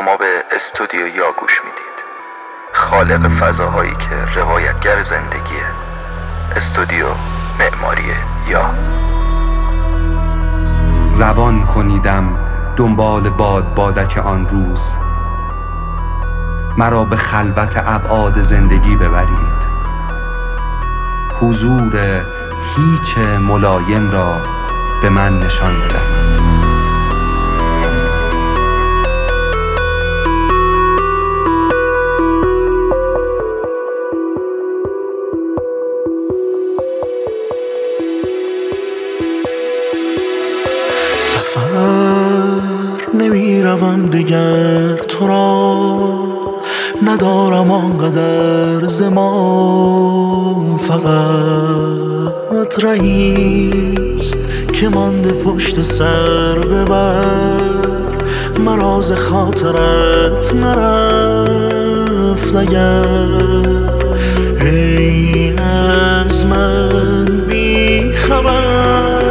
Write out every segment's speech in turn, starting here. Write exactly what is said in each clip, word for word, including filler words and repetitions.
شما به استودیو یا گوش میدید، خالق فضاهایی که روایتگر زندگیه. استودیو معماری یا. روان کنیدم دنبال باد بادک آن روز، مرا به خلوت ابعاد زندگی ببرید. حضور هیچ ملایم را به من نشان بدهید. سفر نمی روم دیگر، تو را ندارم آنقدر زمان. فقط رئیست که مانده پشت سر ببر، مرا ز خاطرت نرفت اگر. ای از من بی خبر،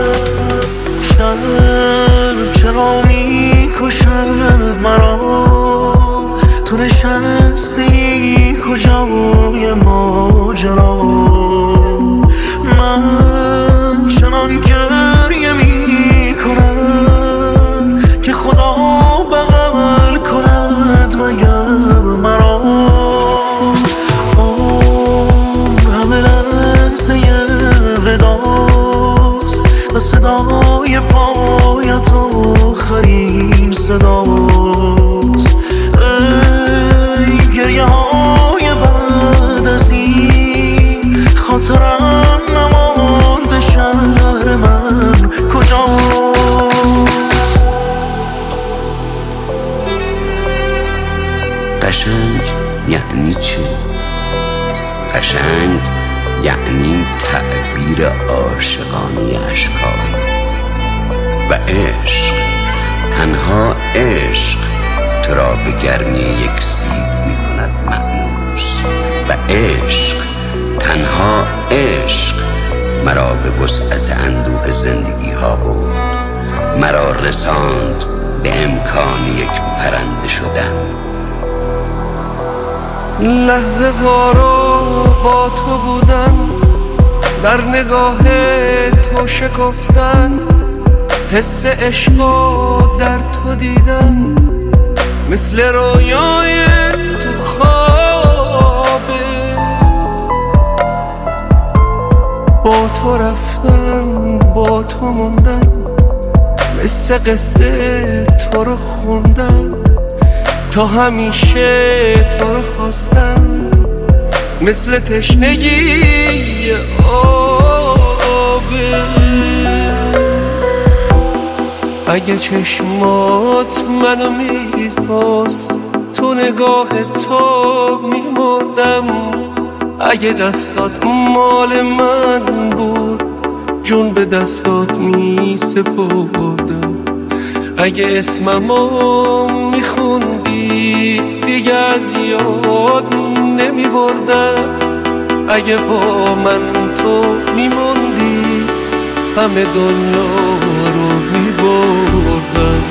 شب چرا می کشد مرا؟ تو نشستی کجای ماجرا؟ من چنان گریه می کنم که خدا بغل کند مگر مرا. عمر همه لحظه وداست و صدای پایت آخرین صداست. ای گریه های بعد از این، خاطرم نمانده شهر من کجاست؟ قشنگ یعنی چی؟ قشنگ یعنی تعبیر عاشقانه اشکال و عشق. تنها عشق تو را به گرمی یک سیب می کند مأنوس و عشق، تنها عشق مرا به وسعت اندوه زندگی ها برد، مرا رساند به امکان یک پرنده شدن. لحظه وارو با تو بودن، در نگاه تو شکفتن، حس عشقو در تو دیدن، مثل رویای تو خوابه. با تو رفتن، با تو موندن، مثل قصه تو رو خوندن، تا همیشه تو رو خواستن، مثل تشنگی آبه. اگه چشمات منو میخواست، تو نگاه تو میمردم. اگه دستات مال من بود، جون به دستات میسپردم. اگه اسممو میخوندی، دیگه از یاد نمیبردم. اگه با من تو میموندی، همه دنیا رو میبردم.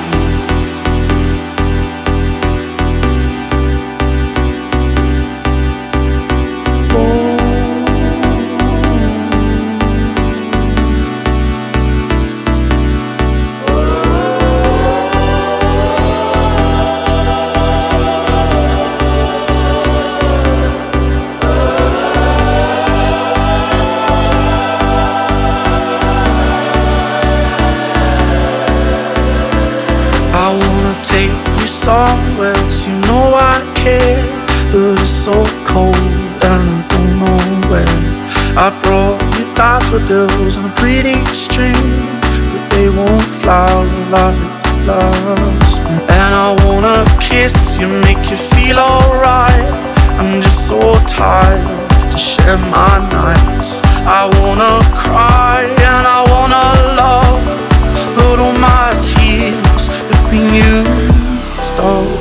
I wanna take you somewhere, so you know I care, but it's so cold and I don't know where. I brought you daffodils on a pretty string, but they won't flower like last spring. And I wanna kiss you, make you feel alright. I'm just so tired to share my nights. I wanna cry and I wanna love, but all my tears have been used up.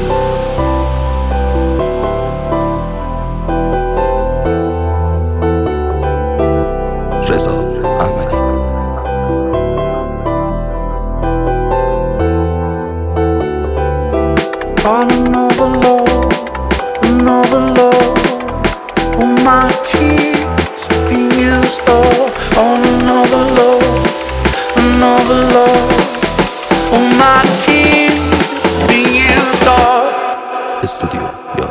رضا احمدی. On and off another love. All my tears have been used up on another love, another love. All my tears have been used up. استودیو یا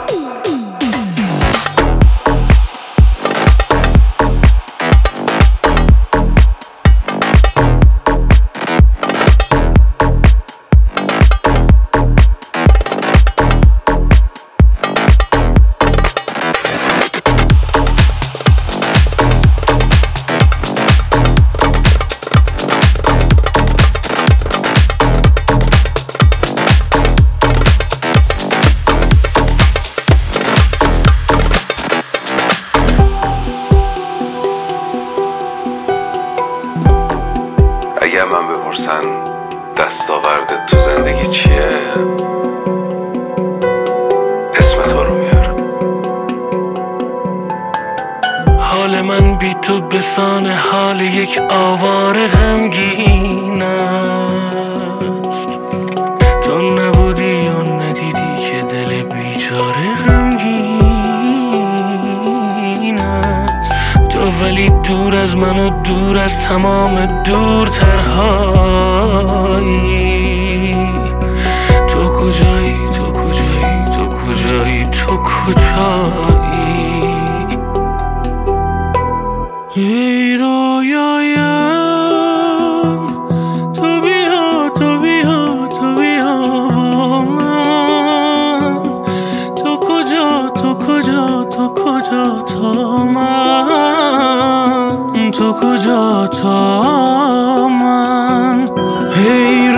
اگه من بپرسن دستاوردت تو زندگی چیه، اسم تو رو میارم. حال من بی تو بسان حال یک آواره غمگین است. تو نبودی و ندیدی که دل بیچاره غمگین است. تو ولی دور از من و دور از تمام دورترهایی. تو کجایی، تو کجایی، تو کجایی، تو کجایی؟ ای رویایم تو بیا، تو بیا، تو بیا با من. تو کجا، تو کجا، تو کجا تا من، تو کجا تا من. ای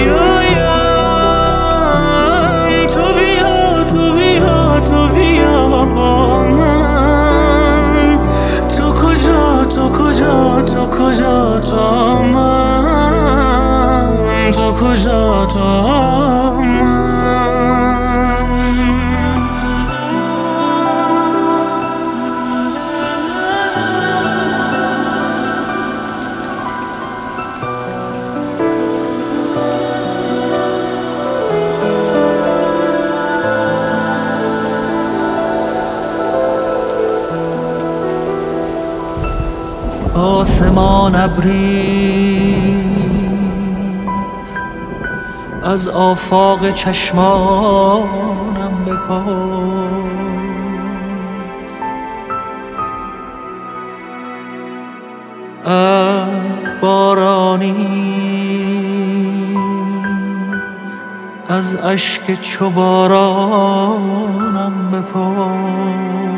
رویایم تو بیا، تو بیا، تو بیا با من. تو کجا، تو کجا، تو کجا تا من، تو کجا تا من. آسمان ابریست، از آفاق چشمانم بپرس. ابر بارانیست، از اشک چو بارانم بپرس.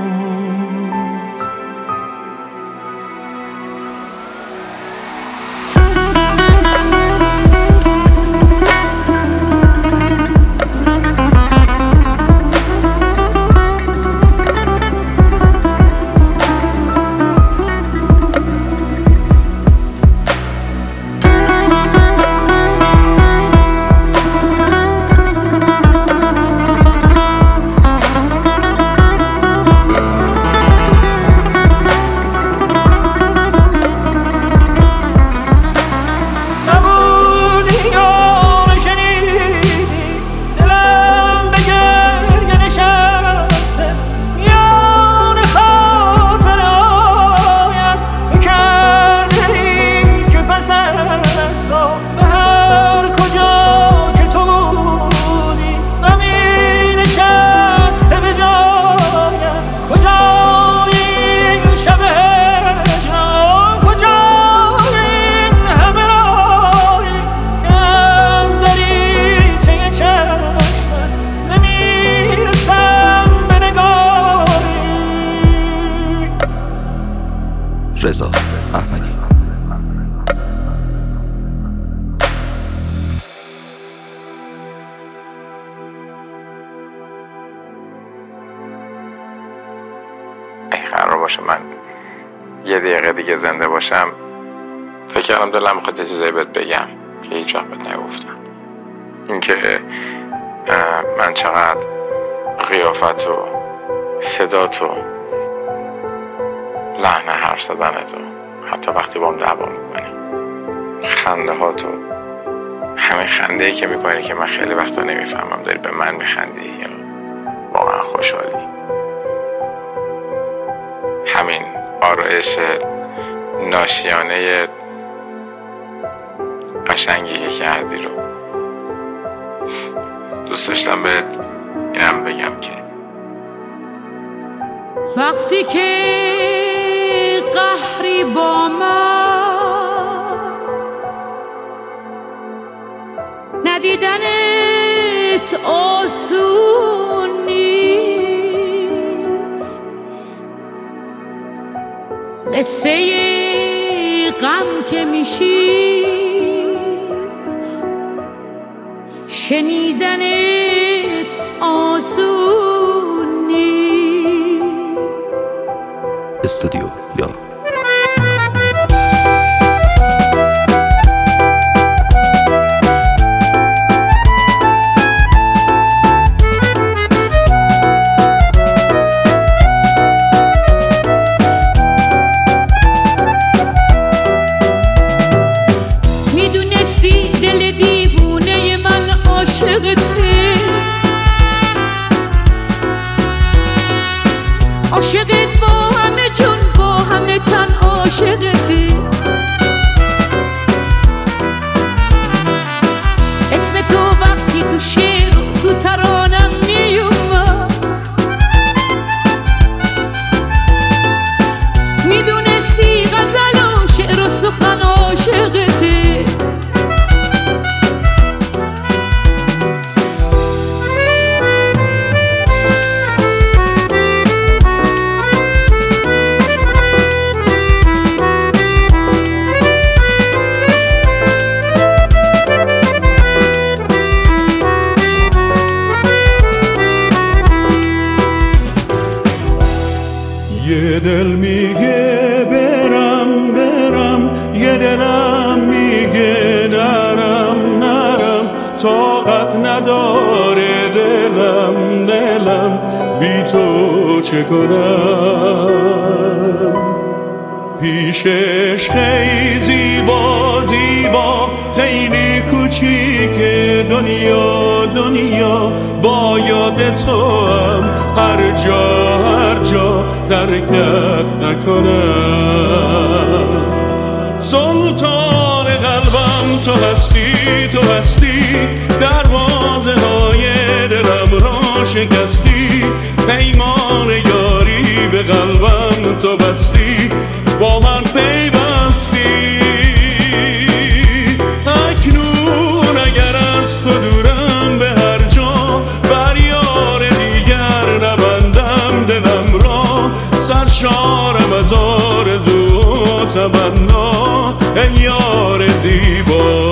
رضا احمدی. قرار باشه من یه دقیقه دیگه زنده باشم، فکر کردم دلم میخواد یه چیزایی بهت بگم که هیچ وقت بهت نگفتم. اینکه من چقدر قیافت و صدات و لحن حرف زدنت و حتی وقتی با هم دعوا میکنی، خنده هاتو، همین خنده ای که میکنی که من خیلی وقتا نمیفهمم داری به من میخندی یا واقعا خوشحالی. همین آرایش ناشیانه قشنگی که کردی رو دوست داشتم بهت اینم بگم که وقتی که قهری با من ندیدنت آسون نیست، قصه غم که میشی شنیدنت آسون نیست. استودیو یا عاشقت با همه جون با همه تن عاشقتی، اسم تو وقتی تو شعر تو ترانم میومد میدونستی غزل و شعر و سخن عاشقتی. یه دل میگه برم برم، یه دلم میگه نرم نرم، طاقت نداره دلم دلم بی تو چه کنم. پیشش خیلی زیبا زیبا خیلی کوچیکه دنیا دنیا، با یاد تو هم هر جا هر جا ترکت نکنم. سلطان قلبم تو هستی تو هستی، دروازه های دلم را شکستی، پیمان یاری به قلبم تو بستی، با من پیوستی. اکنون اگر از تو دورم به هر جا، بر یار دیگر نبندم دلم را، سرشارم از آرزو و تمنا ای یار زیبا.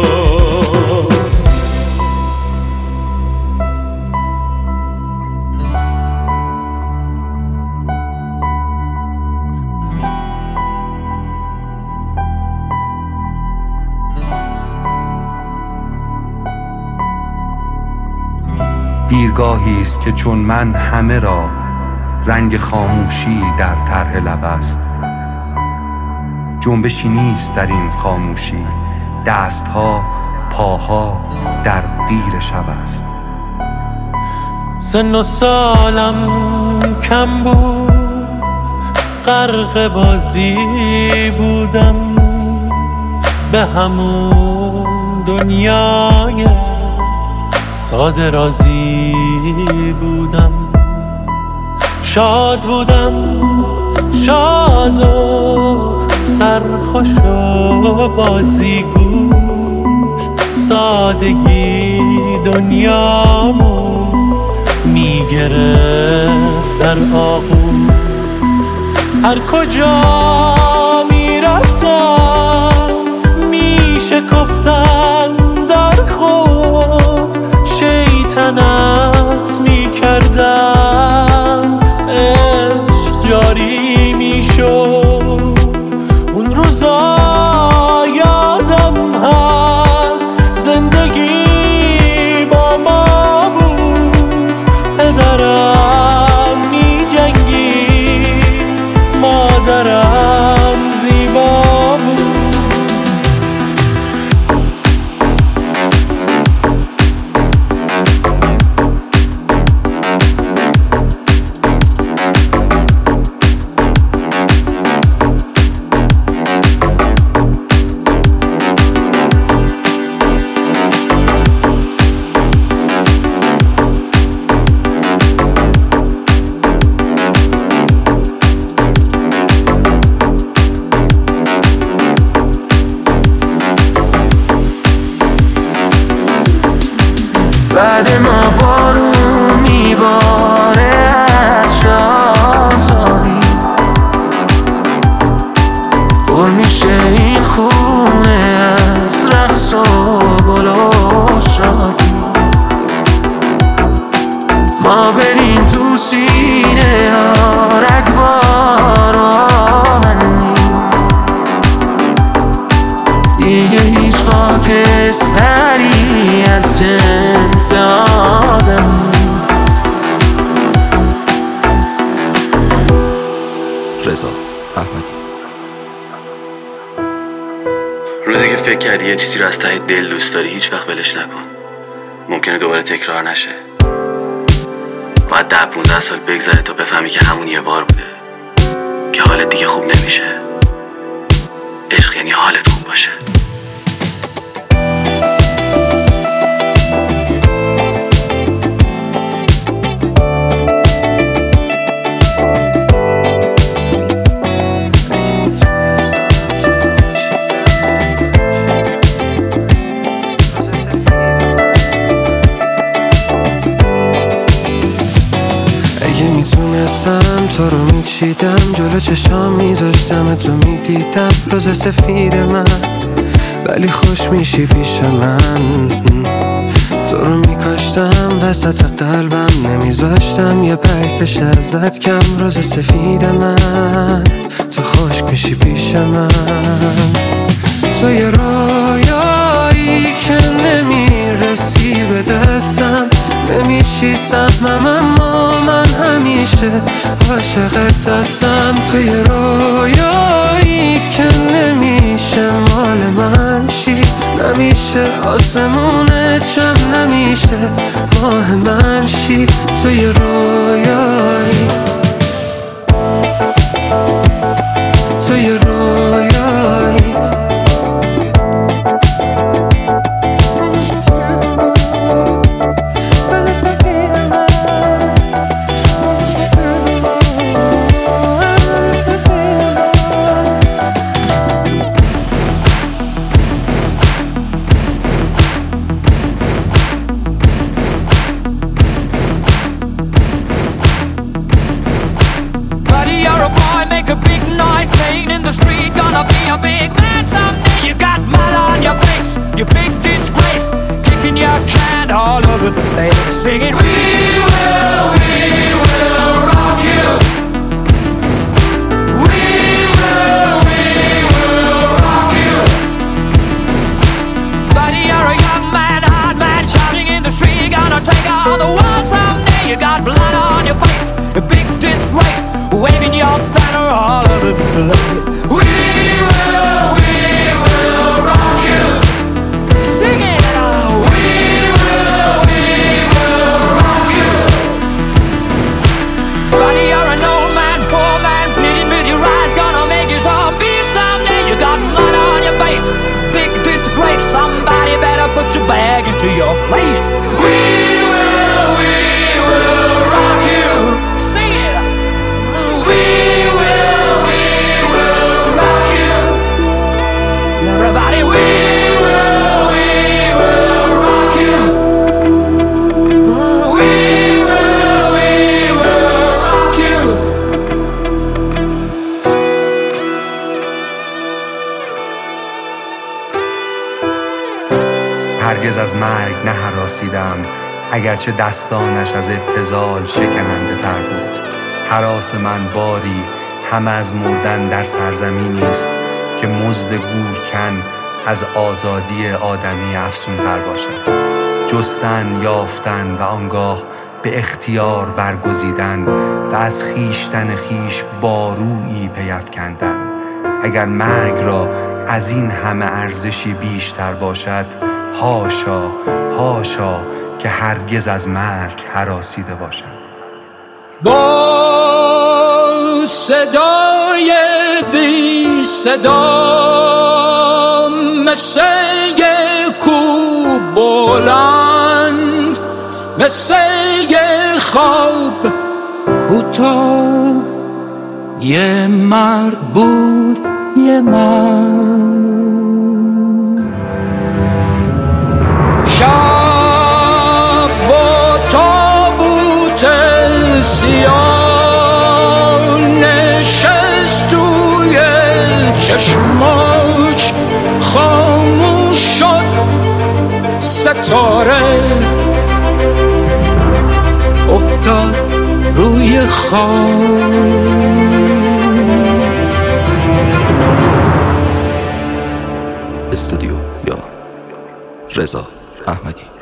دیرگاهی است که چون من همه را رنگ خاموشی در طرح لب است. جنبشی نیست در این خاموشی، دستها پاها در دیر شب است. سن و سالم کم بود، غرق بازی بودم، به همون دنیای ساده رازی بودم. شاد بودم شاد و سرخوش و بازیگوش، سادگی دنیامو میگرفت در آغوش. هر کجا میرفتم میشکفتم در خود، شیطنت میکردم عشق جاری میشد. اون روزا یادم هست زندگی با ما بود، پدرم میجنگی مادرم زیبا بود. بعد ما بارون میباره از شازاری پر میشه این خونه از رقص و گل و شادی ما بریم تو سینه ها رگبار من نیست دیگه هیچ خاکستری از جنس آدم نیست. رضا احمدی. روزی که فکر کردی یه چیزی رو از ته دل دوست داری هیچ وقت ولش نکن. ممکنه دوباره تکرار نشه. باید ده پونزده سال بگذره تا بفهمی که همون یه بار بوده که حالت دیگه خوب نمیشه. عشق یعنی حالت خوب باشه. میتونستم تو رو میچیدم جلو چشام میذاشتم تو میدیدم روز سفید من ولی خوش میشی پیش من تو رو میکاشتم وسط قلبم نمیذاشتم یه برگ بشه ازت کم روز سفید من تو خشک میشی پیش من تو یه رویایی که نمیرسی به دستم نمیشی سهمم اما من همیشه عاشقت هستم تو یه رویایی که نمیشه مال من شی نمیشه آسمونت شم نمیشه ماه من شی تو یه رویایی تو یه رویایی Make a big noise playing in the street. Gonna be a big man someday. You got mud on your face, you big disgrace. Kicking your can all over the place. Singing, we will, we will rock you. We will, we will rock you. Buddy, you're a young man, hard man, shouting in the street. Gonna take on the world someday. You got blood on your face, a big disgrace. Waving your banner all over the place. We will, we will rock you. Sing it out. We will, we will rock you. Buddy, you're an old man, poor man, pleading with your eyes, gonna make you zombie someday. You got mud on your face, big disgrace. Somebody better put your bag into your place. We will, we will rock you. Sing it. We will, we will rock you. Everybody, we will, we will rock you. We will, we will rock you. هرگز از مرگ نهراسیدم اگرچه دستانش از ابتذال شکننده تر بود هراس من باری همه از مردن در سرزمینی است که مزد گورکن از آزادی آدمی افزون تر باشد جستن، یافتن و آنگاه به اختیار برگزیدن و از خیشتن خیش بارویی پیفکندن اگر مرگ را از این همه ارزشی بیشتر باشد هاشا هاشا که هرگز از مرگ هراسیده باشم با صدای بی صدا مثل کو بلند مثل خواب کوتاه یه مرد بود یه مرد شب سیاه نشست توی چشماش، خاموش شد ستاره، افتاد روی خاک. استودیو یا رضا احمدی.